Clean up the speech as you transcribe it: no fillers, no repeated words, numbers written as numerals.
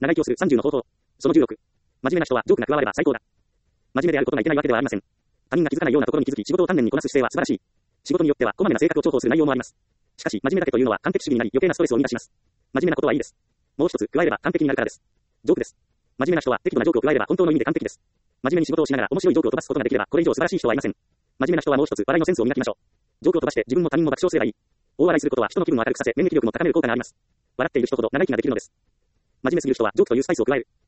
長生きをする30の方法。その16。真面目な人はジョークが加われば最高だ。真面目であることがいけないわけではありません。他人が気づかないようなところに気づき仕事を丹念にこなす姿勢は素晴らしい。仕事によってはこまめな性格を重宝する内容もあります。しかし、真面目だけというのは完璧主義になり余計なストレスを生み出します。真面目なことはいいです。もう一つ加えれば完璧になるからです。ジョークです。真面目な人は適度なジョークを加えれば本当の意味で完璧です。真面目に仕事をしながら面白いジョークを飛ばすことができればこれ以上素晴らしい人はいません。真面目な人はもう一つ笑いのセンスを磨きましょう。ジョークを飛ばして自分も他人も爆笑すればいい。大笑いすることは人の気分を明るくさせ免疫力も高める効果があります。笑っている人ほど長生きができるのです。真面目すぎる人はジョークというスパイスを加える。